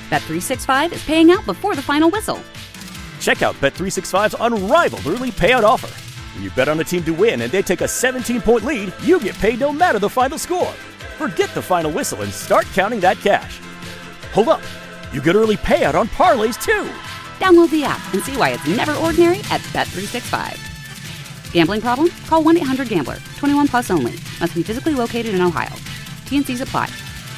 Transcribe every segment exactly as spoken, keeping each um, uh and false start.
Bet three sixty-five is paying out before the final whistle. Check out Bet three sixty-five's unrivaled early payout offer. When you bet on a team to win and they take a seventeen-point lead, you get paid no matter the final score. Forget the final whistle and start counting that cash. Hold up. You get early payout on parlays, too. Download the app and see why it's never ordinary at Bet three sixty-five. Gambling problem? Call one eight hundred gambler. twenty-one plus only. Must be physically located in Ohio. T N Cs apply.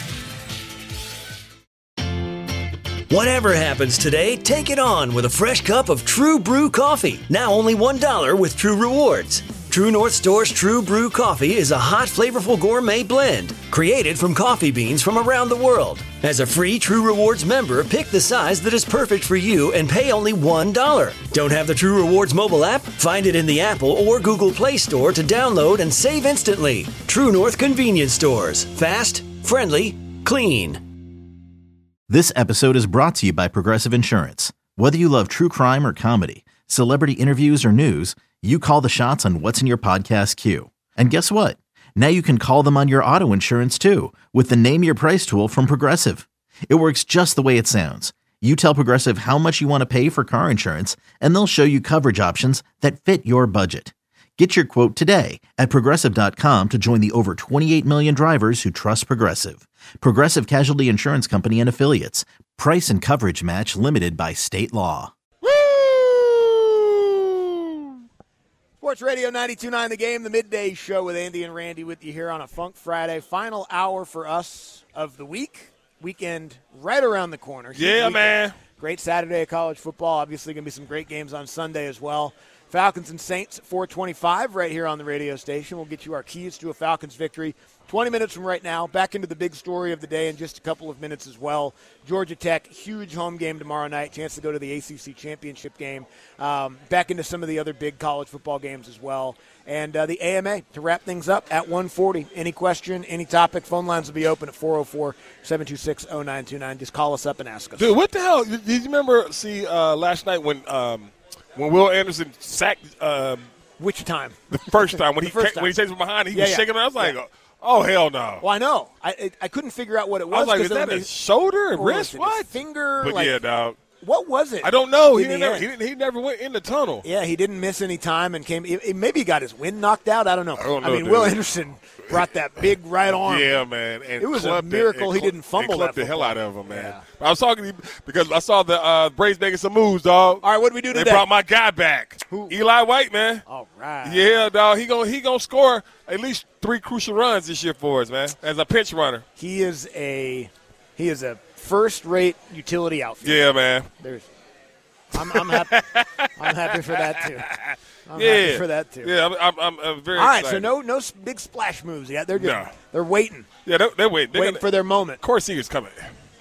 Whatever happens today, take it on with a fresh cup of True Brew coffee. Now only one dollar with True Rewards. True North Store's True Brew coffee is a hot, flavorful gourmet blend created from coffee beans from around the world. As a free True Rewards member, pick the size that is perfect for you and pay only one dollar. Don't have the True Rewards mobile app? Find it in the Apple or Google Play Store to download and save instantly. True North Convenience Stores. Fast, friendly, clean. This episode is brought to you by Progressive Insurance. Whether you love true crime or comedy, celebrity interviews or news, you call the shots on what's in your podcast queue. And guess what? Now you can call them on your auto insurance too with the Name Your Price tool from Progressive. It works just the way it sounds. You tell Progressive how much you want to pay for car insurance, and they'll show you coverage options that fit your budget. Get your quote today at Progressive dot com to join the over twenty-eight million drivers who trust Progressive. Progressive Casualty Insurance Company and Affiliates. Price and coverage match limited by state law. Woo! Sports Radio ninety-two point nine The Game, the midday show with Andy and Randy with you here on a Funk Friday. Final hour for us of the week. Weekend right around the corner. Yeah, weekend. man. Great Saturday of college football. Obviously going to be some great games on Sunday as well. Falcons and Saints at four twenty-five right here on the radio station. We'll get you our keys to a Falcons victory twenty minutes from right now. Back into the big story of the day in just a couple of minutes as well. Georgia Tech, huge home game tomorrow night. Chance to go to the A C C championship game. Um, back into some of the other big college football games as well. And uh, the A M A to wrap things up at one forty. Any question, any topic, phone lines will be open at four oh four, seven two six, oh nine two nine. Just call us up and ask us. Dude, what the hell? Did you remember, see, uh, last night when um, – when Will Anderson sacked um, which time? The first time when he first ca- time. when he chased from behind, he yeah, was yeah. shaking. I was like, yeah. "Oh hell no!" Well, I know. I I couldn't figure out what it was. I was like, "Is that that a they, shoulder, wrist, what finger?" But like, yeah, dog. What was it? I don't know. He in didn't, the ever, end? he didn't. He never went in the tunnel. Yeah, he didn't miss any time and came. It, it, maybe he got his wind knocked out. I don't know. I don't know, I mean, dude. Will Anderson brought that big right arm. Yeah, man. And it was a clubbed miracle it, he cl- didn't fumble clubbed that the hell football. out of him, man. Yeah. I was talking to you because I saw the uh, Braves making some moves, dog. All right, what do we do They today? brought my guy back, Who? Eli White, man. All right. Yeah, dog. He gonna he gonna score at least three crucial runs this year for us, man. As a pinch runner. He is a he is a first-rate utility outfielder. Yeah, man. There's. I'm, I'm happy. I'm happy for that too. I'm yeah, happy for that too. Yeah, I'm, I'm, I'm, I'm very. All right, excited. so no, no s- big splash moves yet. They're just No. they're waiting, Yeah, they're, they're waiting. They're waiting gonna, for their moment. Corey Seager's coming.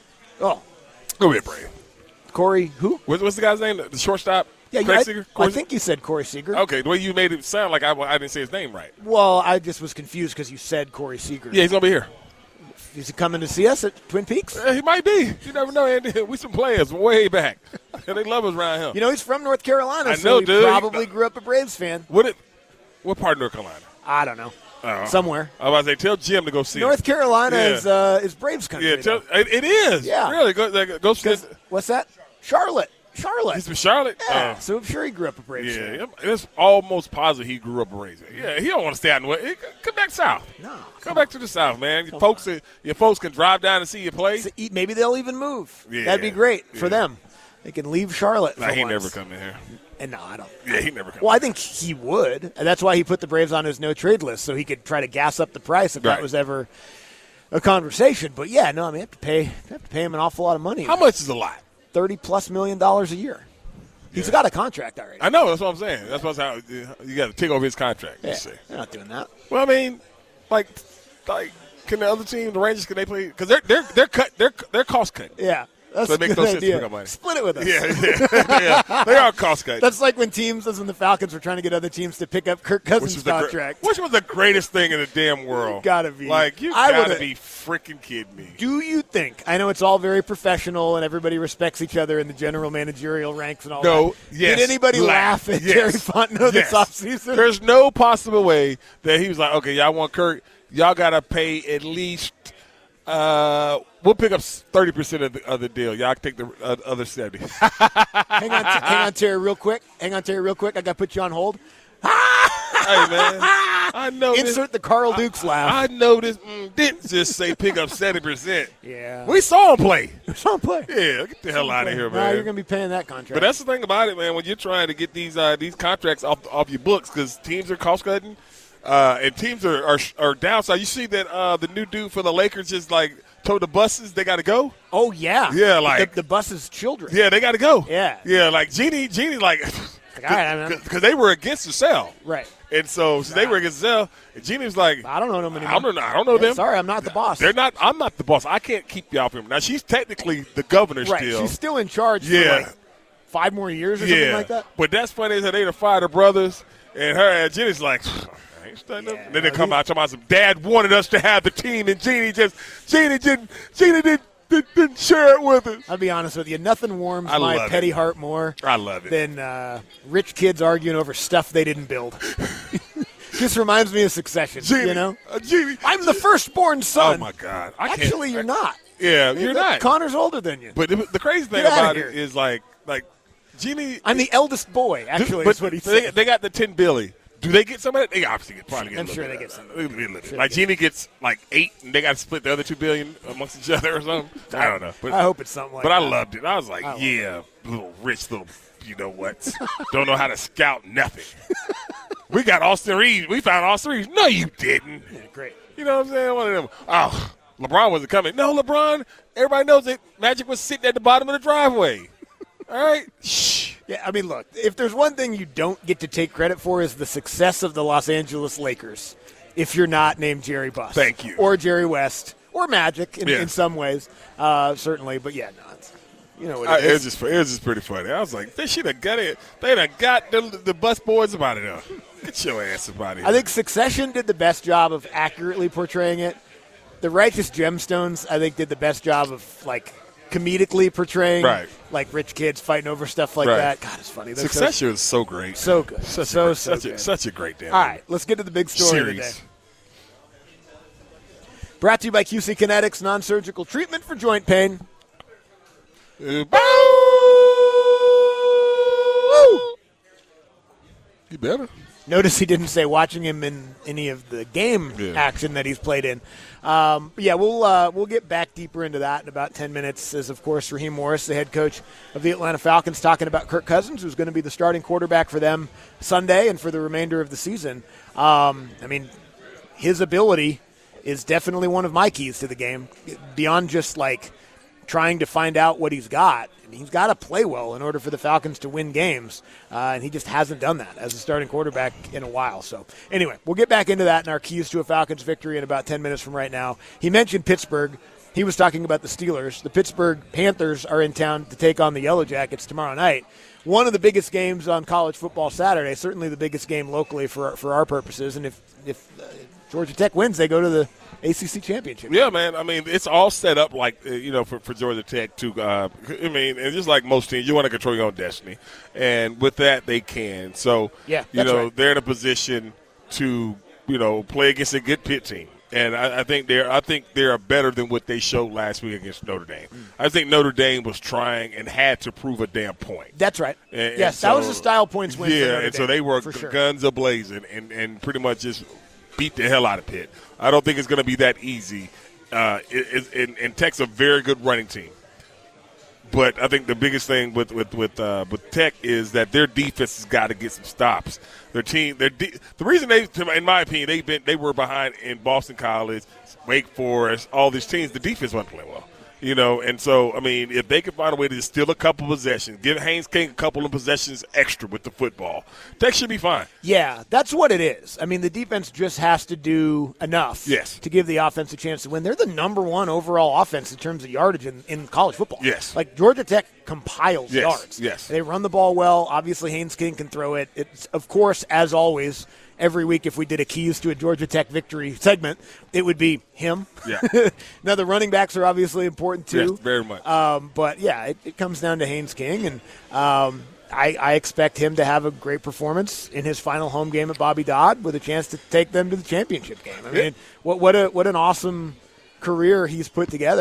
Oh, Go ahead, Brave. Corey, who? What, what's the guy's name? The shortstop. Yeah, Craig I, Seager. I Corey think you said Corey Seager. Okay, the way you made it sound like I, I didn't say his name right. Well, I just was confused because you said Corey Seager. Yeah, he's gonna be here. Is he coming to see us at Twin Peaks? Uh, he might be. You never know, Andy. We some players way back. And they love us around here. You know, he's from North Carolina, I so know, he dude. probably grew up a Braves fan. What it? What part of North Carolina? I don't know. Uh, Somewhere. I was about to say, tell Jim to go see North him. Carolina Yeah. is uh, is Braves country. Yeah, tell, though. it, it is. Yeah. Really. Go, like, go see 'Cause- what's that? Charlotte. Charlotte. He's from Charlotte? Yeah, Uh, so I'm sure he grew up a Braves fan. yeah, it's almost positive he grew up a Braves. Yeah, he don't want to stay out in the West. He- Come back south. No. Come back to the south, man. Your folks, your folks can drive down and see you play. So e- maybe they'll even move. Yeah. That'd be great for Yeah. them. They can leave Charlotte for Nah, he once. never come in here. And no, I don't. Yeah, he never come. Well, I think he would. And that's why he put the Braves on his no-trade list, so he could try to gas up the price if Right. that was ever a conversation. But, yeah, no, I mean, you have to pay, you have to pay him an awful lot of money. How much is a lot? thirty-plus million dollars a year. He's Yeah. got a contract already. I know. That's what I'm saying. That's what's how you got to take over his contract. Yeah, You see. they're not doing that. Well, I mean, like, like, can the other team, the Rangers, can they play? Because they're they're they're cut. They're they're cost cutting. Yeah. That's So it a makes good no sense to idea. pick up money. Split it with us. Yeah, yeah, yeah. They are cost cutting. That's like when teams, as when the Falcons were trying to get other teams to pick up Kirk Which Cousins' is the gre- contract. which was the greatest thing in the damn world. Gotta be. Like, you I gotta would've- be freaking kidding me. Do you think, I know it's all very professional and everybody respects each other in the general managerial ranks and all No, that. yes. Did anybody laugh, at yes. Jerry Fontenot Yes. this offseason? There's no possible way that he was like, okay, y'all want Kirk, y'all got to pay at least uh, we'll pick up thirty percent of the other deal. Y'all can take the uh, other seventy. hang on, t- hang on, Terry, real quick. Hang on, Terry, real quick. I got to put you on hold. Hey, man. I know Insert this, the Carl Dukes I, laugh. I know this mm, didn't just say pick up seventy percent. Yeah. We saw him play. We saw him play. Yeah, get the hell out of here, Nah, man. you're going to be paying that contract. But that's the thing about it, man, when you're trying to get these uh, these contracts off off your books because teams are cost-cutting uh, and teams are, are, are downside. You see that uh, the new dude for the Lakers just, like, told the buses they got to go? Oh, yeah. Yeah, like. The, the bus's children. Yeah, they got to go. Yeah. Yeah, like, Jeannie, Jeannie, like, Like, all right, I mean, because they were against the sell. right. And so, so they were against Zell, and Jeannie was like, I don't know them anymore. I don't know, I don't know Yeah, them. Sorry, I'm not the boss. They're not. I'm not the boss. I can't keep y'all from. Now she's technically the governor right. still. She's still in charge Yeah. for like five more years or yeah. something like that. But that's funny is that they the fired her brothers, and her and Jeannie's like, I ain't studying Yeah, them. Then they no, come these- out talking about some dad wanted us to have the team, and Jeannie just Jeannie didn't Jeannie didn't, didn't, didn't share it with us. I'll be honest with you. Nothing warms I my love petty it. heart more I love it. than uh, rich kids arguing over stuff they didn't build. Just reminds me of Succession, Jeannie, you know? uh, Jeannie, I'm the firstborn son. Oh my God! I can't, Actually, you're not. Yeah, you're not. Connor's older than you. But the, the crazy thing Get outta about here. it is like like Jeannie. I'm the eldest boy, actually, but is what he they, said. they got the ten billy. Do they get some of it? They obviously get probably get. a I'm little sure bit they of get it. some. They'll be a little bit. Sure Like they Jeannie gets like eight, and they got to split the other two billion amongst each other or something. I don't know. But I hope it's something like But that. I loved it. I was like, I love yeah, little rich little, you know what? Don't know how to scout nothing. We got Austin Reeves. We found Austin Reeves. No, you didn't. Yeah, great. You know what I'm saying? One of them. Oh, LeBron wasn't coming. No, LeBron. Everybody knows that Magic was sitting at the bottom of the driveway. All right. Shh. Yeah, I mean, look, if there's one thing you don't get to take credit for is the success of the Los Angeles Lakers, if you're not named Jerry Buss. Thank you. Or Jerry West. Or Magic in, Yeah. in some ways, uh, certainly. But, yeah, no, it's, you know what I, it it is. was just it was just pretty funny. I was like, they should have got it. They'd have got the, the bus boys about it. Up. Get your ass about it. I think Succession did the best job of accurately portraying it. The Righteous Gemstones, I think, did the best job of, like, comedically portraying, Right. like, rich kids fighting over stuff like Right. that. God, it's funny. They're so- Succession was so great. So good. Such so, a great, so such, good. a, such a great damn All right, let's get to the big story of the day. series. Brought to you by Q C Kinetics, non-surgical treatment for joint pain. Uh, You better. Notice he didn't say watching him in any of the game Yeah. action that he's played in. Um, yeah, we'll uh, we'll get back deeper into that in about ten minutes. As of course, Raheem Morris, the head coach of the Atlanta Falcons, talking about Kirk Cousins, who's going to be the starting quarterback for them Sunday and for the remainder of the season. Um, I mean, his ability is definitely one of my keys to the game. Beyond just like trying to find out what he's got, I mean, he's got to play well in order for the Falcons to win games, uh, and he just hasn't done that as a starting quarterback in a while. So anyway, we'll get back into that in our keys to a Falcons victory in about ten minutes from right now. He mentioned Pittsburgh. He was talking about the Steelers. The Pittsburgh Panthers are in town to take on the Yellow Jackets tomorrow night. One of the biggest games on college football Saturday, certainly the biggest game locally for for our purposes. And if, if uh, Georgia Tech wins, they go to the A C C championship. Yeah, man. I mean, it's all set up like, uh, you know, for, for Georgia Tech to, uh, I mean, and just like most teams, you want to control your own destiny. And with that, they can. So, Yeah, you that's know, right. they're in a position to, you know, play against a good Pitt team. And I, I think they're I think they're better than what they showed last week against Notre Dame. Mm. I think Notre Dame was trying and had to prove a damn point. That's right. And- yes, and that was so- a style points win. Yeah, for Notre and so Dame, they were for sure. guns a-blazing and, and pretty much just beat the hell out of Pitt. I don't think it's going to be that easy. Uh, it, it, and, and Tech's a very good running team. But I think the biggest thing with with with, uh, with Tech is that their defense has got to get some stops. Their team, their de- the reason they, in my opinion, they been they were behind in Boston College, Wake Forest, all these teams. The defense wasn't playing well, you know. And so, I mean, if they can find a way to just steal a couple possessions, give Haynes King a couple of possessions extra with the football, Tech should be fine. Yeah, that's what it is. I mean, the defense just has to do enough Yes. to give the offense a chance to win. They're the number one overall offense in terms of yardage in, in college football. Yes. Like, Georgia Tech compiles Yes, yards. yes. They run the ball well. Obviously, Haynes King can throw it. It's, of course, as always, every week if we did a keys to a Georgia Tech victory segment, it would be him. Yeah. Now, the running backs are obviously important, too. Yes, very much. Um, but, yeah, it, it comes down to Haynes King, and um, I, I expect him to have a great performance in his final home game at Bobby Dodd with a chance to take them to the championship game. I mean, Yeah. what what a what an awesome career he's put together.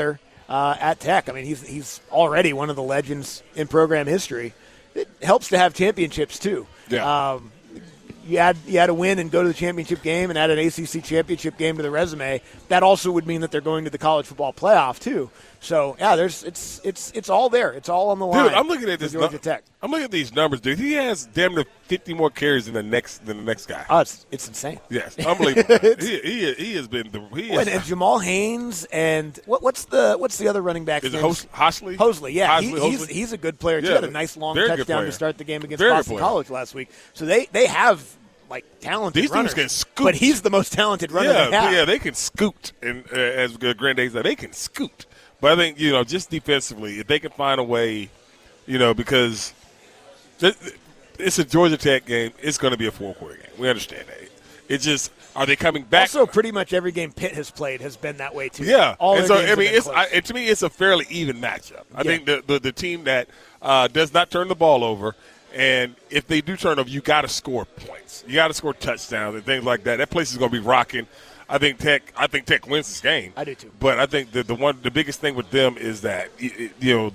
uh, at Tech. I mean, he's he's already one of the legends in program history. It helps to have championships too. Yeah. Um, You had, you had to win and go to the championship game and add an A C C championship game to the resume. That also would mean that they're going to the college football playoff too. So yeah, there's it's it's it's all there. It's all on the line. Dude, I'm looking at this. Georgia nu- Tech. I'm looking at these numbers, dude. He has damn near fifty more carries than the next than the next guy. Oh, it's, it's insane. Yes, unbelievable. he, he he has been the he Oh, is, and, and Jamal Haynes and what, what's the what's the other running back? is it Hos- Hosley? Hosley, yeah, he, Hosley, he's Hosley? he's a good player too. Yeah, Had a nice long very good touchdown player. to start the game against Very good Boston player. College last week. So they they have like talented These runners, dudes can scoot. but he's the most talented runner Yeah, they have. yeah, they can scoot, and uh, as Granddad said, they can scoot. But I think you know, just defensively, if they can find a way, you know, because th- it's a Georgia Tech game, it's going to be a four-quarter game. We understand that. It's just, are they coming back? Also, pretty much every game Pitt has played has been that way too. Yeah, all and their so games I have mean, been it's close. I, and to me, it's a fairly even matchup. I Yeah. think the, the the team that uh, does not turn the ball over, and if they do turn over, you got to score points. You got to score touchdowns and things like that. That place is going to be rocking. I think Tech. I think Tech wins this game. I do too. But I think the the one the biggest thing with them is that you know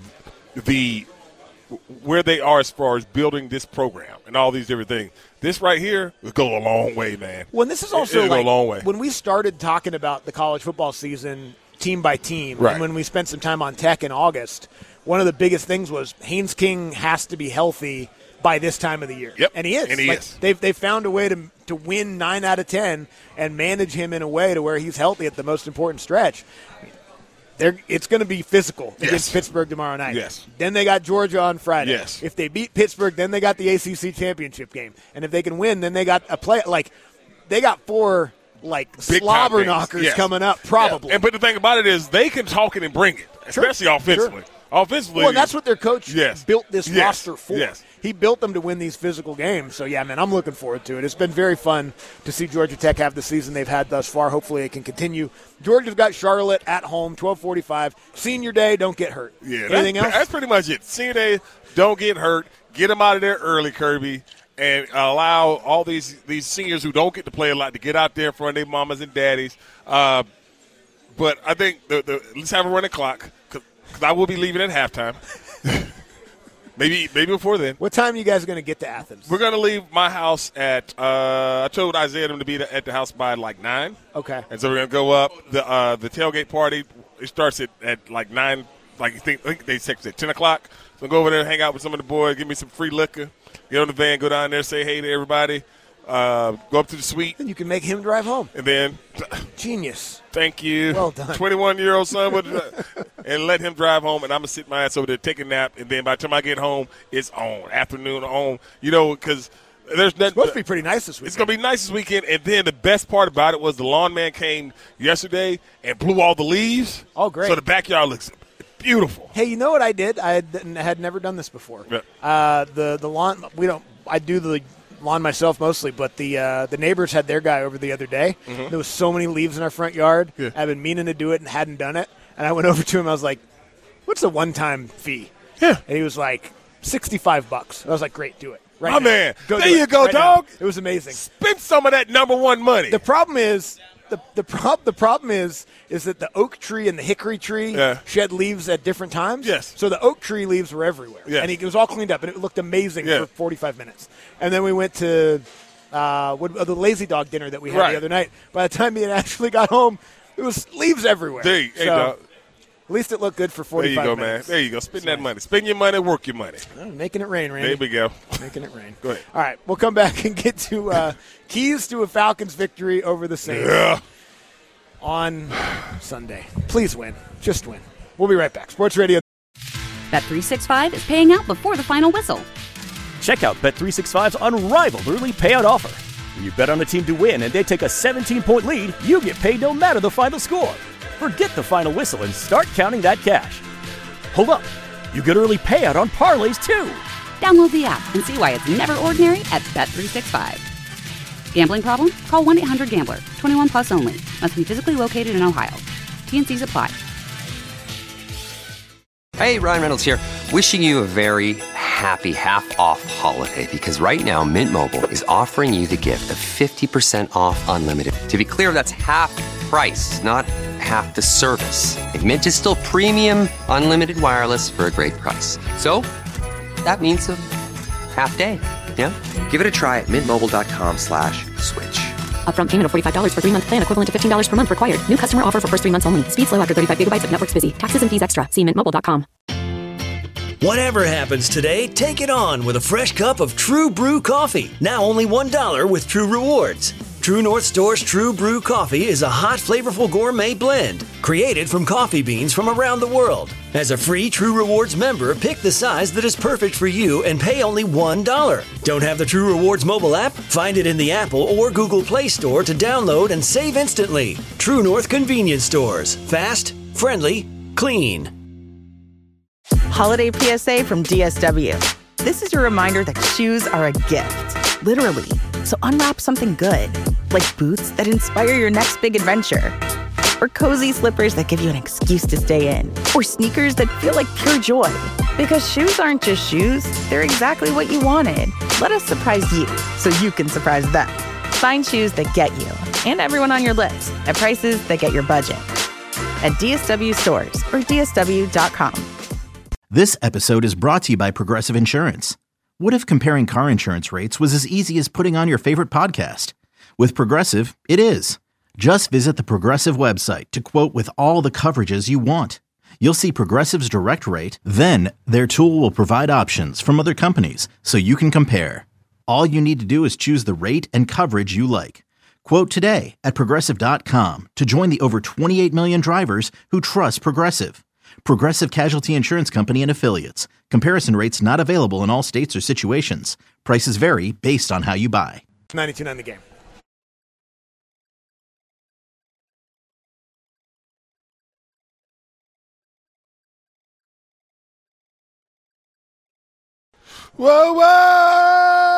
the where they are as far as building this program and all these different things. This right here will go a long way, man. Well, and this is also It'll go like a long way. when we started talking about the college football season team by team, Right. and when we spent some time on Tech in August, one of the biggest things was Haynes King has to be healthy by this time of the year. Yep. And he is. And he Like, is. They've, they've found a way to, to win nine out of ten and manage him in a way to where he's healthy at the most important stretch. They're, it's going to be physical Yes. against Pittsburgh tomorrow night. Yes. Then they got Georgia on Friday. Yes. If they beat Pittsburgh, then they got the A C C championship game. And if they can win, then they got a play. Like, they got four, like, Big slobber time games. knockers Yes. coming up, probably. Yeah. And but the thing about it is they can talk it and bring it, especially offensively. Sure. Offensively, Well, and that's what their coach Yes. built this Yes. roster for. Yes. He built them to win these physical games. So, yeah, man, I'm looking forward to it. It's been very fun to see Georgia Tech have the season they've had thus far. Hopefully it can continue. Georgia's got Charlotte at home, twelve forty-five. Senior day, don't get hurt. Yeah, Anything that's, else? That's pretty much it. Senior day, don't get hurt. Get them out of there early, Kirby, and allow all these these seniors who don't get to play a lot to get out there in front of their mamas and daddies. Uh, but I think the, the let's have a running clock because I will be leaving at halftime. maybe maybe before then. What time are you guys going to get to Athens? We're going to leave my house at uh, – I told Isaiah them to be at the house by like nine. Okay. And so we're going to go up. The uh, the tailgate party, it starts at, at like nine – like I think, I think they text at ten o'clock. So go over there and hang out with some of the boys, give me some free liquor, get on the van, go down there, say hey to everybody, uh, go up to the suite, Then you can make him drive home. and then Genius. thank you. Well done. twenty-one-year-old son, would, and let him drive home, and I'm going to sit my ass over there, take a nap, and then by the time I get home, it's on. Afternoon on. You know, because there's nothing. It's supposed to be pretty nice this week. It's going to be nice this weekend. And then the best part about it was the lawn man came yesterday and blew all the leaves. Oh, great. So the backyard looks beautiful. Hey, you know what I did? I had, had never done this before. Yeah. Uh, the the lawn we don't. I do the lawn myself mostly, but the uh, the neighbors had their guy over the other day. Mm-hmm. There was so many leaves in our front yard. Yeah. I've been meaning to do it and hadn't done it. And I went over to him. I was like, "What's the one time fee?" Yeah. And he was like, sixty-five bucks. I was like, "Great, do it." Right My now. man. Go There do you it go, right now." dog. It was amazing. Spend some of that number one money. The problem is the the prob the problem is is that the oak tree and the hickory tree Yeah. shed leaves at different times. Yes. So the oak tree leaves were everywhere. Yes. And it was all cleaned up and it looked amazing Yeah. for forty-five minutes. And then we went to uh, what, uh, the lazy dog dinner that we had Right. the other night. By the time me and Ashley got home, it was leaves everywhere. There you, hey, so dog. at least it looked good for There forty-five you go, man. minutes. There you go. Spend It's that nice. money. Spend your money, work your money. Oh, making it rain, Randy. There we go. Making it rain. Go ahead. All right, we'll come back and get to uh, keys to a Falcons victory over the Saints. Yeah. On Sunday. Please win. Just win. We'll be right back. Sports Radio. Bet three sixty-five is paying out before the final whistle. Check out Bet three sixty-five's unrivaled early payout offer. When you bet on a team to win and they take a seventeen-point lead, you get paid no matter the final score. Forget the final whistle and start counting that cash. Hold up. You get early payout on parlays, too. Download the app and see why it's never ordinary at Bet three sixty-five. Gambling problem? Call one eight hundred gambler. twenty-one plus only. Must be physically located in Ohio. T N Cs apply. Hey, Ryan Reynolds here. Wishing you a very happy half-off holiday because right now Mint Mobile is offering you the gift of fifty percent off unlimited. To be clear, that's half price, not half the service. And Mint is still premium, unlimited wireless for a great price. So that means a half day, yeah? Give it a try at mintmobile.com slash switch. Upfront payment of forty-five dollars for three-month plan equivalent to fifteen dollars per month required. New customer offer for first three months only. Speed slow after thirty-five gigabytes if network's busy. Taxes and fees extra. See mint mobile dot com. Whatever happens today, take it on with a fresh cup of True Brew coffee. Now only one dollar with True Rewards. True North Store's True Brew coffee is a hot, flavorful gourmet blend created from coffee beans from around the world. As a free True Rewards member, pick the size that is perfect for you and pay only one dollar. Don't have the True Rewards mobile app? Find it in the Apple or Google Play Store to download and save instantly. True North Convenience Stores. Fast, friendly, clean. Holiday P S A from D S W. This is your reminder that shoes are a gift, literally. So unwrap something good, like boots that inspire your next big adventure, or cozy slippers that give you an excuse to stay in, or sneakers that feel like pure joy. Because shoes aren't just shoes, they're exactly what you wanted. Let us surprise you so you can surprise them. Find shoes that get you and everyone on your list at prices that get your budget. At D S W stores or D S W dot com. This episode is brought to you by Progressive Insurance. What if comparing car insurance rates was as easy as putting on your favorite podcast? With Progressive, it is. Just visit the Progressive website to quote with all the coverages you want. You'll see Progressive's direct rate, then their tool will provide options from other companies so you can compare. All you need to do is choose the rate and coverage you like. Quote today at Progressive dot com to join the over twenty-eight million drivers who trust Progressive. Progressive Casualty Insurance Company and Affiliates. Comparison rates not available in all states or situations. Prices vary based on how you buy. ninety-two nine The Game. Whoa, whoa!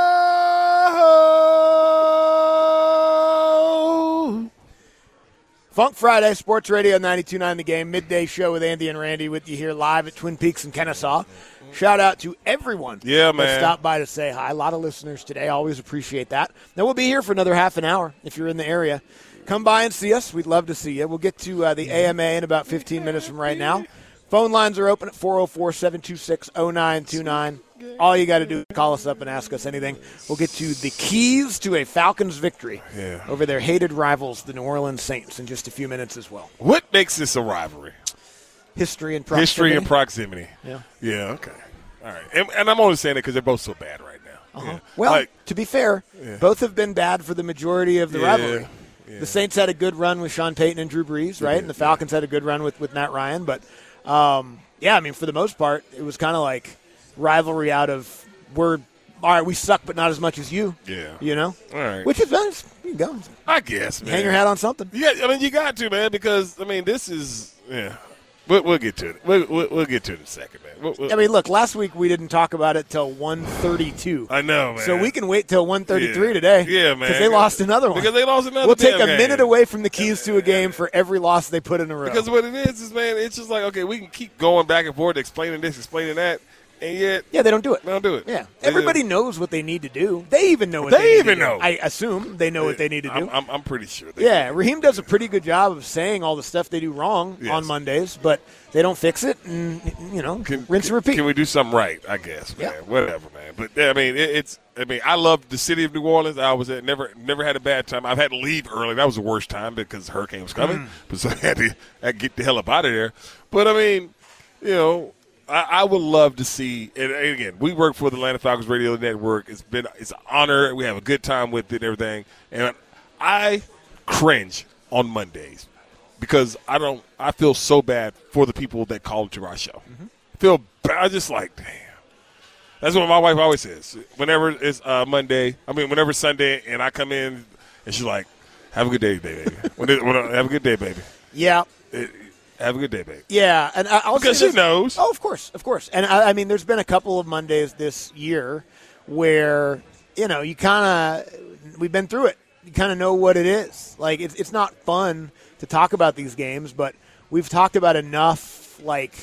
Funk Friday, Sports Radio ninety-two nine The Game, midday show with Andy and Randy with you here live at Twin Peaks in Kennesaw. Shout out to everyone yeah, man. that stopped by to say hi. A lot of listeners today. Always appreciate that. Now, we'll be here for another half an hour if you're in the area. Come by and see us. We'd love to see you. We'll get to uh, the A M A in about fifteen minutes from right now. Phone lines are open at four oh four, seven two six, oh nine two nine. All you got to do is call us up and ask us anything. We'll get to the keys to a Falcons victory yeah. over their hated rivals, the New Orleans Saints, in just a few minutes as well. What makes this a rivalry? History and proximity. History and proximity. Yeah. Yeah, okay. All right. And, and I'm only saying it because they're both so bad right now. Uh-huh. Yeah. Well, like, to be fair, yeah. both have been bad for the majority of the yeah, rivalry. yeah. The Saints had a good run with Sean Payton and Drew Brees, right? Yeah, and the Falcons yeah. had a good run with, with Matt Ryan. But, um, yeah, I mean, for the most part, it was kind of like rivalry out of we're all right, we suck, but not as much as you. Yeah. You know? All right. Which is nice. You can go. I guess, man. Hang your hat on something. Yeah, I mean, you got to, man, because, I mean, this is, yeah. We'll, we'll get to it. We'll, we'll, we'll get to it in a second, man. We'll, we'll, I mean, look, last week we didn't talk about it till one thirty-two. I know, man. So we can wait till one thirty-three yeah. today. Yeah, man. Because they lost another one. Because they lost another We'll take a game. minute away from the keys to a game for every loss they put in a row. Because what it is is, man, it's just like, okay, we can keep going back and forth, explaining this, explaining that. And yet, yeah, they don't do it. They don't do it. Yeah, they everybody just, knows what they need to do. They even know what they, they need even to do. know. I assume they know yeah, what they need to do. I'm, I'm, I'm pretty sure. They yeah, do. Raheem does a pretty good job of saying all the stuff they do wrong yes. on Mondays, but they don't fix it, and you know, can, rinse and repeat. Can we do something right? I guess, man. Yeah. Whatever, man. But yeah, I mean, it, it's. I mean, I love the city of New Orleans. I was at, never, never had a bad time. I've had to leave early. That was the worst time because the hurricane was coming, mm. but so I had to, I had to get the hell up out of there. But I mean, you know. I, I would love to see, and again, we work for the Atlanta Falcons Radio Network. It's been it's an honor. We have a good time with it and everything. And I cringe on Mondays because I don't. I feel so bad for the people that call to our show. Mm-hmm. I feel bad. I just like, damn. That's what my wife always says. Whenever it's uh, Monday, I mean, whenever it's Sunday, and I come in, and she's like, "Have a good day, baby. when it, when, have a good day, baby." Yeah. It, Have a good day, babe. Yeah, and I'll because say she knows. Oh, of course, of course. And I, I mean, there's been a couple of Mondays this year where you know you kind of we've been through it. You kind of know what it is. Like it's it's not fun to talk about these games, but we've talked about enough like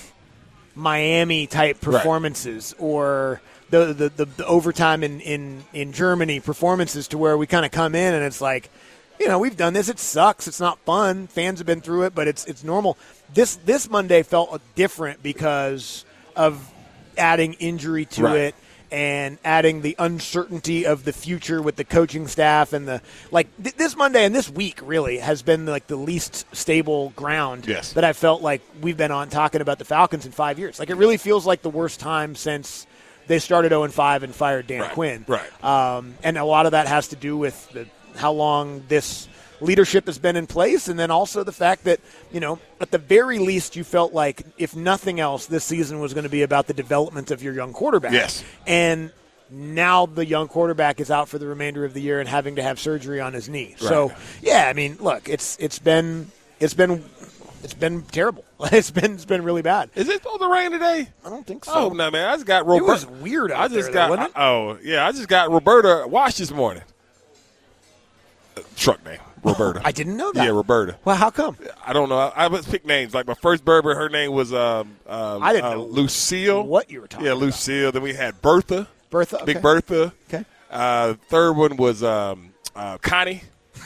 Miami type performances right. or the, the the the overtime in in in Germany performances to where we kind of come in and it's like. you know, we've done this. It sucks. It's not fun. Fans have been through it, but it's it's normal. This this Monday felt different because of adding injury to Right. it and adding the uncertainty of the future with the coaching staff and the like. Th- this Monday and this week really has been like the least stable ground Yes. that I felt like we've been on talking about the Falcons in five years. Like it really feels like the worst time since they started oh and five and fired Dan Right. Quinn. Right. Um, and a lot of that has to do with the, how long this leadership has been in place, and then also the fact that, you know, at the very least you felt like, if nothing else, this season was going to be about the development of your young quarterback. Yes. And now the young quarterback is out for the remainder of the year and having to have surgery on his knee. Right. So, yeah, I mean, look, it's it's been it's been it's been terrible. It's been it's been really bad. Is it supposed to rain today? I don't think so. Oh no, man! I just got Roberta. It was weird out I just there, though, got. wasn't it? Oh yeah, I just got Roberta washed this morning. Uh, truck name Roberta. I didn't know that. Yeah, Roberta. Well, how come? I don't know. I, I was pick names. Like my first Berber, her name was um, um I didn't uh, know Lucille. what you were talking Yeah, about. Lucille. Then we had Bertha. Bertha. Okay. Big Bertha. Okay. Uh, third one was um, uh, Connie.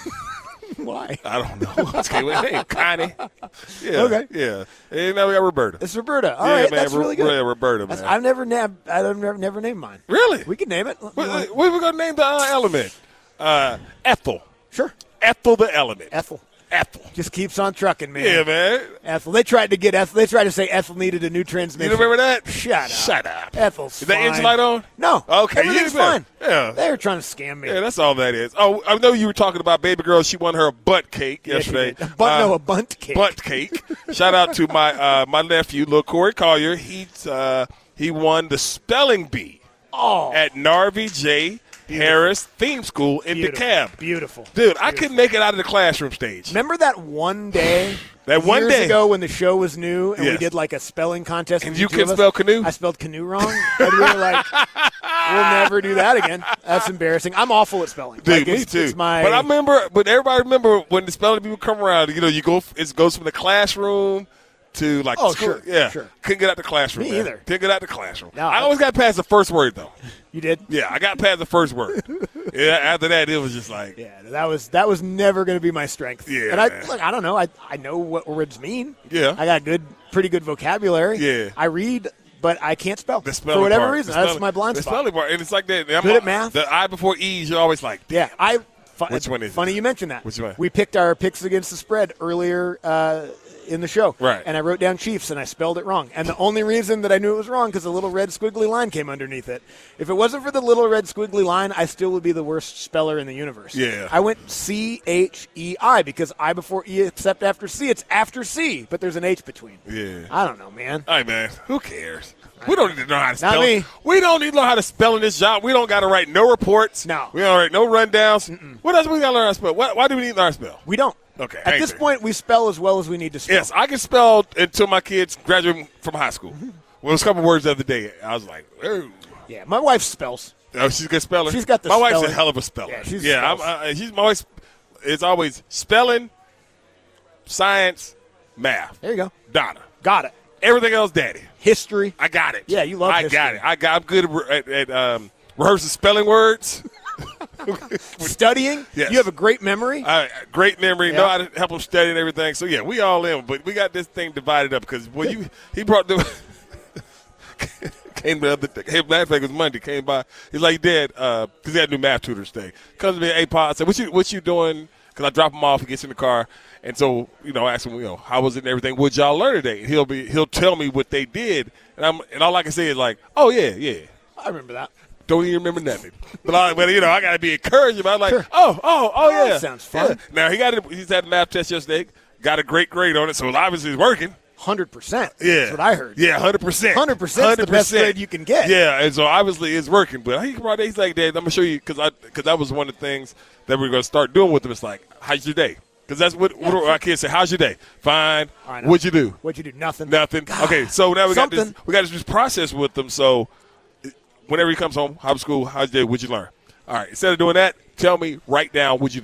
Why? I don't know. What's her name? Connie. Yeah. Okay. Yeah. And now we got Roberta. It's Roberta. All yeah, right, man. that's really good. Yeah, Roberta, man. That's, I've never named. I've never never named mine. Really? We can name it. What, what are we going to name the uh, element? Uh, Ethel. Sure. Ethel the element. Ethel. Ethel. Just keeps on trucking, man. Yeah, man. Ethel. They tried to get Ethel. They tried to say Ethel needed a new transmission. You remember that? Shut up. Shut up. Ethel's Is that fine. engine light on? No. Okay. Everything's yeah, fine. Yeah. They were trying to scam me. Yeah, that's all that is. Oh, I know you were talking about baby girl. She won her a butt cake Yeah, she yesterday. did. A bunt, Uh, no, a bunt cake. Butt cake. Shout out to my uh, my nephew, little Corey Collier. He's uh, he won the spelling bee Oh. at Narvi J. Harris Theme School in Beautiful. DeKalb. Beautiful. Dude, I couldn't make it out of the classroom stage. Remember that one day? That one years day. ago when the show was new and we Yes. did like a spelling contest. And with you the two couldn't of us. spell canoe? I spelled canoe wrong. And we were like, we'll never do that again. That's embarrassing. I'm awful at spelling. Dude, Like, me it's, too. It's my, but I remember, but everybody remember when the spelling people come around. You know, you go, it goes from the classroom to like Oh, school. sure, Yeah, sure. couldn't get out the classroom. Me man. either. Couldn't get out the classroom. No, I I- always got past the first word though. You did? Yeah, I got past the first word. Yeah, after that, it was just like, Yeah, that was that was never going to be my strength. Yeah, and I man. look, I don't know. I I know what words mean. Yeah. I got good, pretty good vocabulary. Yeah. I read, but I can't spell the spelling for whatever part, reason. the That's spelling- my blind the spot. spelling part, and it's like that. I'm Good a- at math? The I before E's, you're always like, Yeah, I. Fu- Which one is it? Funny you mentioned that. Which one? We picked our picks against the spread earlier uh, in the show. Right. And I wrote down Chiefs, and I spelled it wrong. And the only reason that I knew it was wrong because the little red squiggly line came underneath it. If it wasn't for the little red squiggly line, I still would be the worst speller in the universe. Yeah. I went C H E I because I before E except after C. It's after C, but there's an H between. Yeah. I don't know, man. Hey man, who cares? We don't need to know how to Not spell. me. We don't need to know how to spell in this job. We don't got to write no reports. No. We don't write no rundowns. What else we got to learn how to spell? Why, why do we need to learn how to spell? We don't. Okay, At I this agree. point, we spell as well as we need to spell. Yes, I can spell until my kids graduate from high school. Mm-hmm. Well, it was a couple words the other day. I was like, oh. Yeah, my wife spells. Oh, she's a good speller. She's got the My wife's a spelling. hell of a speller. Yeah, she's yeah. I'm, spells. I, she's my wife. It's always spelling, science, math. There you go. Donna. Got it. Everything else, Daddy. History. I got it. Yeah, you love I history. got it. I got. I'm good at, at, at um, rehearsing spelling words. Studying. Yes. You have a great memory. Uh, great memory. Yeah. Know how to help them study and everything. So yeah, we all in. But we got this thing divided up because when you he brought the came the other day. Hey, matter of fact, it was Monday. Came by. He's like, Dad, because uh, he had a new math tutors thing. Comes to me, hey, Pa, I said, what you what you doing? Because I drop him off. He gets in the car, and so you know, I ask him, you know, how was it and everything? What'd y'all learn today? And he'll be he'll tell me what they did, and I'm and all I can say is like, oh yeah, yeah. I remember that. Don't even remember nothing. But, I, but you know, I got to be encouraging. I'm like, Sure. oh, oh, oh, yeah. That sounds fun. Yeah. Now, he got it. He's had a math test yesterday, got a great grade on it, so obviously it's working. one hundred percent. Yeah. That's what I heard. Yeah, one hundred percent. one hundred percent is the best grade you can get. Yeah, and so obviously it's working. But he brought he's like, Dad, I'm going to show you, because I, cause that was one of the things that we're going to start doing with him. It's like, how's your day? Because that's what, what our kids say, how's your day? Fine. I know. What'd you do? What'd you do? Nothing. Nothing. God. Okay, so now we got this. Something. We got this process with them. So whenever he comes home, how's school? How's your day? What'd you learn? All right. Instead of doing that, tell me, write down what'd you do.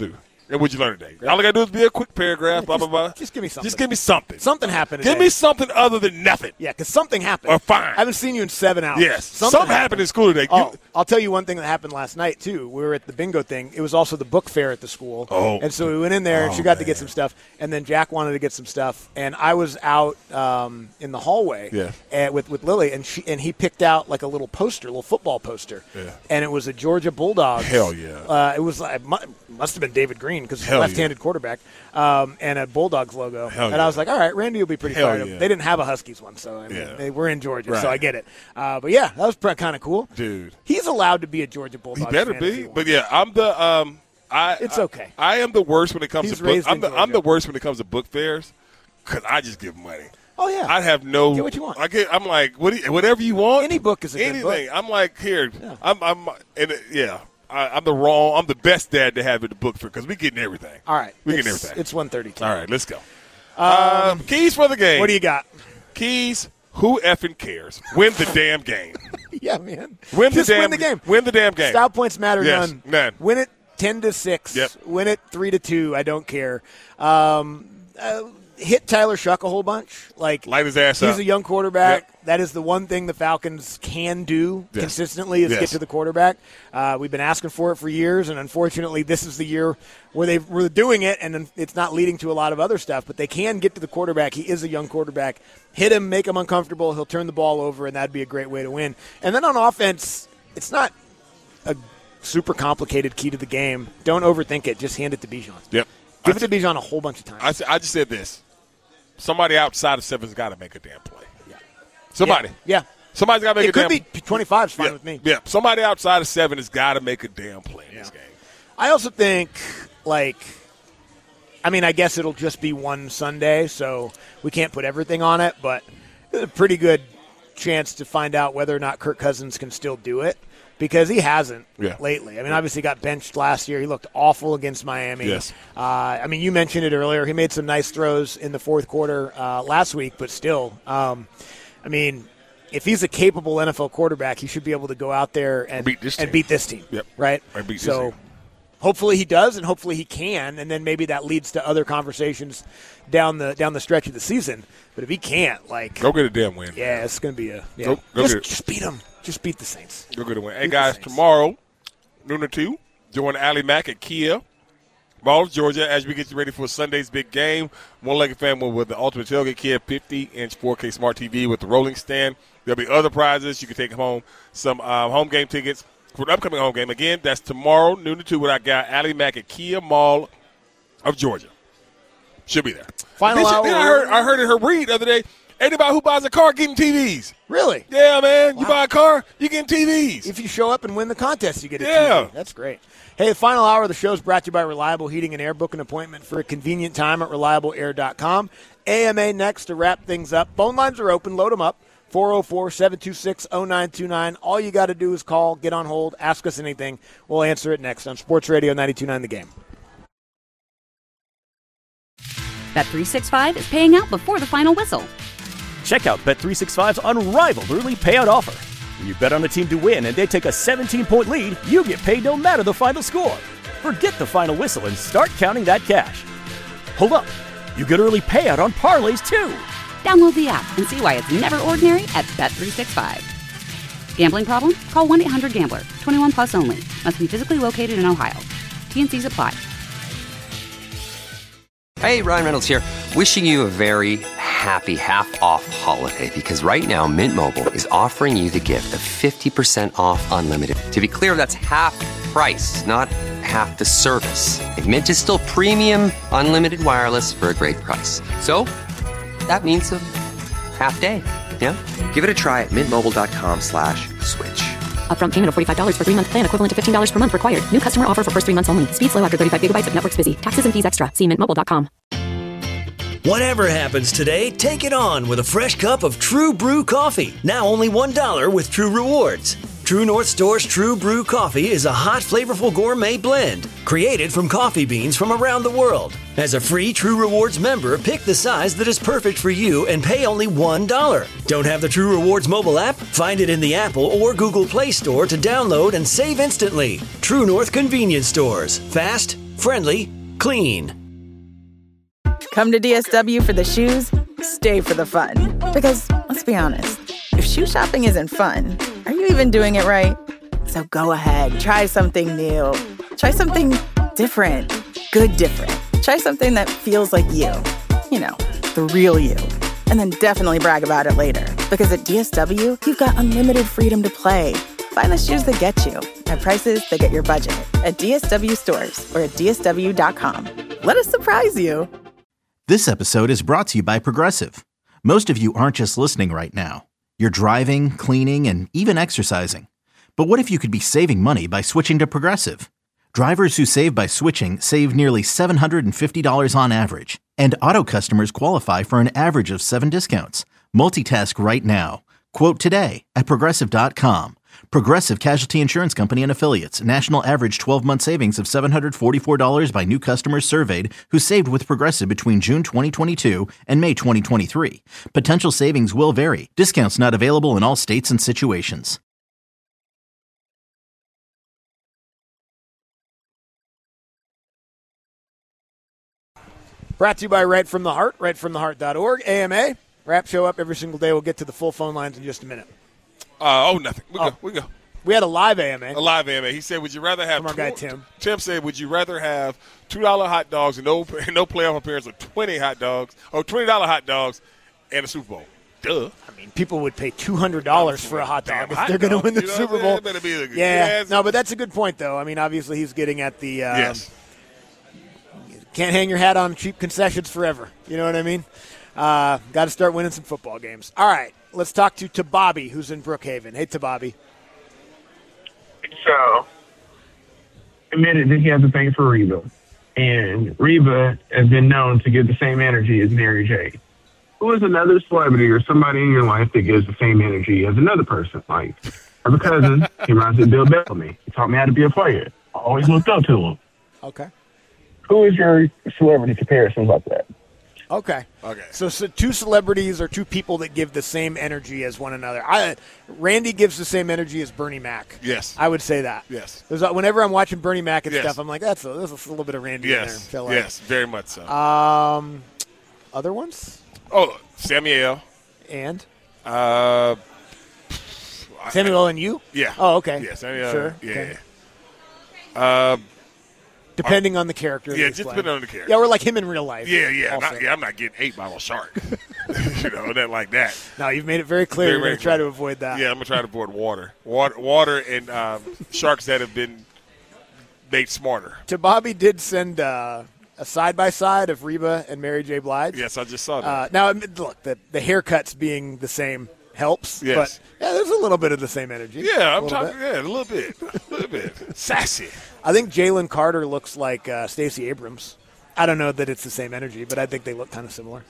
And what'd you learn today? All I got to do is be a quick paragraph, blah, just, blah, blah. Just give me something. Just give me something. Something happened today. Give me something other than nothing. Yeah, because something happened. Or fine. I haven't seen you in seven hours. Yes. Something, something happened in school today. Oh, I'll tell you one thing that happened last night, too. We were at the bingo thing. It was also the book fair at the school. Oh. And so we went in there, and oh, she got man. to get some stuff. And then Jack wanted to get some stuff. And I was out um, in the hallway yeah. and, with, with Lily, and she and he picked out like a little poster, a little football poster. Yeah. And it was a Georgia Bulldogs. Hell yeah. Uh, it was like, must have been David Green because he's a Hell left-handed yeah. quarterback. Um, and a Bulldogs logo. Hell and yeah. I was like, all right, Randy will be pretty Hell fired up. yeah. They didn't have a Huskies one, so I mean, Yeah. they were in Georgia, Right. so I get it. Uh, but yeah, that was kind of cool. Dude. He's allowed to be a Georgia Bulldogs He better fan if he be. wants. But yeah, I'm the um I It's I- okay. I, am the worst when it comes He's to book. raised I'm in the I'm Georgia. the worst when it comes to book fairs cuz I just give money. Oh yeah. I have no Get what you want. I get I'm like what do you, whatever you want. Any book is a good anything. book. I'm like here. Yeah. I'm I'm and it, yeah. I, I'm the wrong. I'm the best dad to have at the book fair because we getting everything. All right. we it's, getting everything. It's one thirty-two. All right, let's go. Um, keys for the game. What do you got? Keys. Who effing cares? Win the damn game. Yeah, man. Win Just the damn win the game. Win the damn game. Style points matter Yes, none. none. Win it ten to six. Yep. Win it three to two. I don't care. Um, uh, hit Tyler Shuck a whole bunch. Like Light his ass He's up. a young quarterback. Yep. That is the one thing the Falcons can do Yes. consistently is Yes. get to the quarterback. Uh, we've been asking for it for years, and unfortunately, this is the year where they were doing it, and it's not leading to a lot of other stuff. But they can get to the quarterback. He is a young quarterback. Hit him, make him uncomfortable. He'll turn the ball over, and that'd be a great way to win. And then on offense, it's not a super complicated key to the game. Don't overthink it. Just hand it to Bijan. Yep. Give I it to Bijan a whole bunch of times. I, s- I just said this. Somebody outside of seven's got to make a damn play. Somebody. Yeah. yeah. Somebody's got to make It a could damn be twenty-five is fine yeah. with me. Yeah. Somebody outside of seven has got to make a damn play in this game. I also think, like, I mean, I guess it'll just be one Sunday, so we can't put everything on it, but there's a pretty good chance to find out whether or not Kirk Cousins can still do it because he hasn't Yeah. lately. I mean, obviously he got benched last year. He looked awful against Miami. Yes. Uh, I mean, you mentioned it earlier. He made some nice throws in the fourth quarter uh, last week, but still, um, I mean, if he's a capable N F L quarterback, he should be able to go out there and Beat this and team. beat this team. Yep. Right? And beat this so team. hopefully he does, and hopefully he can, and then maybe that leads to other conversations down the down the stretch of the season. But if he can't, like, Go get a damn win. yeah, it's going to be a yeah. Go- go just, get it. just beat them. Just beat the Saints. Go get a win. Hey, Beat the guys, Saints. tomorrow, noon or two, join Allie Mack at Kia Falls, Georgia, as we get you ready for Sunday's big game. One-legged family with the Ultimate Tailgate Kia fifty-inch four K Smart T V with the rolling stand. There'll be other prizes. You can take home some uh, home game tickets for the upcoming home game. Again, that's tomorrow, noon to two, with our guy Allie Mack at Kia Mall of Georgia. Should be there. Final then she- hour. Then I heard, I heard in her read the other day, anybody who buys a car getting T Vs. Really? Yeah, man. You Wow. buy a car, you getting T Vs. If you show up and win the contest, you get a Yeah. T V. That's great. Hey, the final hour of the show is brought to you by Reliable Heating and Air. Book an appointment for a convenient time at reliable air dot com. A M A next to wrap things up. Phone lines are open. Load them up. four oh four, seven two six, oh nine two nine. All you got to do is call, get on hold, ask us anything. We'll answer it next on Sports Radio ninety-two point nine The Game. Bet three sixty-five is paying out before the final whistle. Check out Bet three sixty-five's unrivaled early payout offer. When you bet on a team to win and they take a seventeen-point lead, you get paid no matter the final score. Forget the final whistle and start counting that cash. Hold up. You get early payout on parlays, too. Download the app and see why it's never ordinary at Bet three sixty-five. Gambling problem? Call one eight hundred gambler. twenty-one plus only. Must be physically located in Ohio. T N Cs apply. Hey, Ryan Reynolds here. Wishing you a very happy half-off holiday because right now Mint Mobile is offering you the gift of fifty percent off unlimited. To be clear, that's half price, not half the service. And Mint is still premium unlimited wireless for a great price. So that means a half day. Yeah? Give it a try at mintmobile.com slash switch. Upfront payment of forty-five dollars for three-month plan equivalent to fifteen dollars per month required. New customer offer for first three months only. Speed slow after thirty-five gigabytes if network's busy. Taxes and fees extra. See mint mobile dot com. Whatever happens today, take it on with a fresh cup of True Brew coffee. Now only one dollar with True Rewards. True North Store's True Brew coffee is a hot, flavorful gourmet blend created from coffee beans from around the world. As a free True Rewards member, pick the size that is perfect for you and pay only one dollar. Don't have the True Rewards mobile app? Find it in the Apple or Google Play Store to download and save instantly. True North Convenience Stores. Fast, friendly, Clean. Come to D S W for the shoes, stay for the fun. Because, let's be honest, if shoe shopping isn't fun, are you even doing it right? So go ahead, try something new. Try something different. Good different. Try something that feels like you. You know, the real you. And then definitely brag about it later. Because at D S W, you've got unlimited freedom to play. Find the shoes that get you at prices that get your budget at D S W stores or at D S W dot com. Let us surprise you. This episode is brought to you by Progressive. Most of you aren't just listening right now. You're driving, cleaning, and even exercising. But what if you could be saving money by switching to Progressive? Drivers who save by switching save nearly seven hundred fifty dollars on average. And auto customers qualify for an average of seven discounts. Multitask right now. Quote today at Progressive dot com. Progressive Casualty Insurance Company and Affiliates. National average twelve-month savings of seven hundred forty-four dollars by new customers surveyed who saved with Progressive between June twenty twenty-two and May twenty twenty-three. Potential savings will vary. Discounts not available in all states and situations. Brought to you by Right From the Heart, right from the heart dot org. A M A, wrap show up every single day. We'll get to the full phone lines in just a minute. Uh, oh, nothing. We oh. go. We go. We had a live A M A. A live A M A. He said, would you rather have – From our guy Tim. Tim said, would you rather have two dollar hot dogs and no no playoff appearance or twenty hot dogs – or twenty dollar hot dogs and a Super Bowl? Duh. I mean, people would pay two hundred dollars for a hot dog if they're going to win the you know Super Bowl. Better be a, yeah. yes. No, but that's a good point, though. I mean, obviously he's getting at the um, – yes. Can't hang your hat on cheap concessions forever. You know what I mean? Uh, got to start winning some football games. All right, let's talk to Tababi, who's in Brookhaven. Hey, Tababi. So, admitted that he has a thing for Reba. And Reba has been known to give the same energy as Mary J. Who is another celebrity or somebody in your life that gives the same energy as another person? Like, I have a cousin. He reminds me of Bill Bellamy. He taught me how to be a player. I always looked up to him. Okay. Who is your celebrity comparison like that? Okay. Okay. So, so two celebrities or two people that give the same energy as one another. I, Randy gives the same energy as Bernie Mac. Yes. I would say that. Yes. There's, whenever I'm watching Bernie Mac and yes. stuff, I'm like, that's a, that's a little bit of Randy yes. in there. I feel like. Yes, very much so. Um, other ones? Oh, Samuel. And? Uh, Samuel and you? Yeah. Oh, okay. Yeah, Samuel. Sure. Yeah. Okay. Uh, Depending on the character. Yeah, just depending on the character. Yeah, or like him in real life. Yeah, yeah. Not, yeah, I'm not getting ate by a shark. you know, nothing like that. No, you've made it very clear Very, you're going to try to avoid that. Yeah, I'm going to try to avoid water. Water water and um, sharks that have been made smarter. Tababi did send uh, a side-by-side of Reba and Mary J. Blige. Yes, I just saw that. Uh, now, look, the, the haircuts being the same helps. Yes. But, yeah, there's a little bit of the same energy. Yeah, I'm a talking, bit. yeah, a little bit. A little bit. Sassy. I think Jalen Carter looks like uh, Stacey Abrams. I don't know that it's the same energy, but I think they look kind of similar.